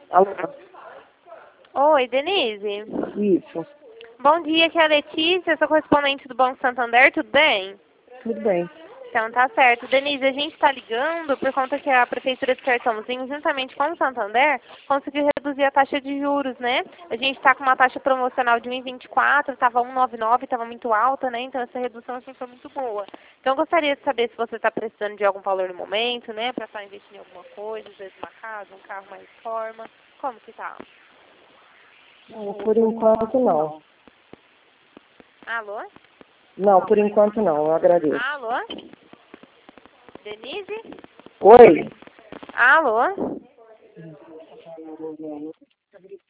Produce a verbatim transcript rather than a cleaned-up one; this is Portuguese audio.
Alô? Oi, Denise. Isso. Bom dia, aqui é a Letícia, sou correspondente do Banco Santander, tudo bem? Tudo bem. Então tá certo. Denise, a gente está ligando por conta que a Prefeitura de Sertãozinho, juntamente com o Santander, conseguiu reduzir a taxa de juros, né? A gente está com uma taxa promocional de um vírgula vinte e quatro, estava um vírgula noventa e nove, estava muito alta, né? Então essa redução assim, foi muito boa. Então eu gostaria de saber se você está precisando de algum valor no momento, né? Para estar investindo em alguma coisa, às vezes uma casa, um carro mais forma. Como que tá? Não, por enquanto não. Alô? Não, por enquanto não, eu agradeço. Alô? Denise? Oi? Alô?